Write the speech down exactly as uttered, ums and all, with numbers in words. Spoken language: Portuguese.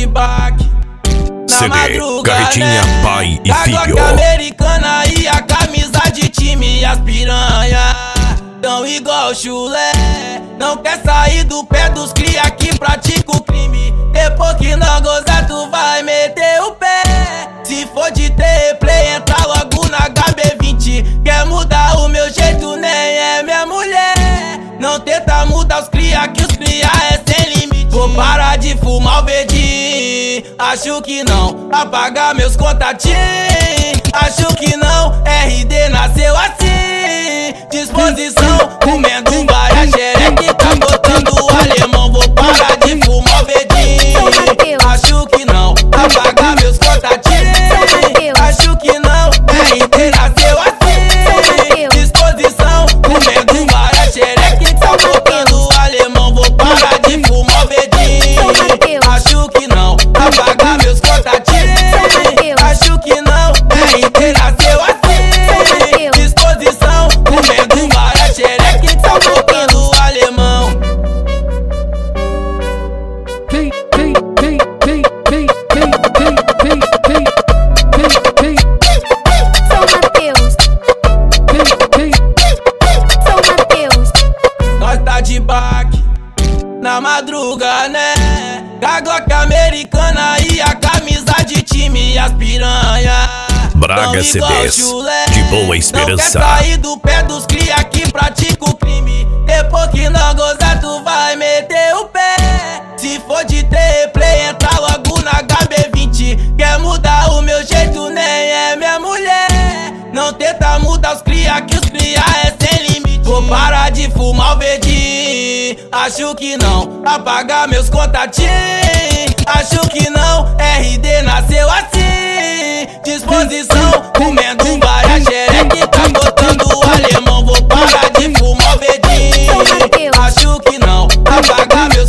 de baque. C D, Carretinha, né? Pai e a filho. Glock americana e a camisa de time e as piranha tão igual chulé. Não quer sair do pé dos cria que pratica o crime. Depois que não gozar tu vai meter o pé. Se for de ter replay entra logo na H B vinte. Quer mudar o meu jeito nem é minha mulher. Não tenta mudar os cria que os cria é sem limite. Vou parar de fumar o verdinho, acho que não. Apagar meus contatinhos, acho que não. R D nasceu assim, disposição, comendo várias xereque, tá botando o alemão. Vou parar de fumar o verdinho, acho que não. Apagar meus contatinhos, acho que não. R D nasceu assim, disposição, comendo várias xereque, tá botando o alemão. Vou parar de fumar o verdinho, acho que não. Apagar meus contatinhos, acho que não. R D nasceu assim, disposição, comendo várias xereque, tá botando o alemão. Vem, vem, vem, vem, vem, vem, vem, vem, vem, vem, vem. São Mateus, Vem, vem. São Mateus, Nós tá de baque na madruga, né? A Glock americana e a camisa de time e as piranha Braga tão C igual Ds, chulé. de Boa Esperança. Não quer sair do pé dos cria que pratica o crime. Depois que não gozar tu vai meter o pé. Se for de ter replay entra logo na H B vinte. Quer mudar o meu jeito nem é minha mulher. Não tenta mudar os cria que os cria é sem limite. Vou parar de fumar o verdinho, acho que não. Apagar meus contatinhos, acho que não. R D nasceu assim, disposição, comendo várias xereque, tá botando o alemão. Vou parar de fumar o verdinho, acho que não. Apagar meus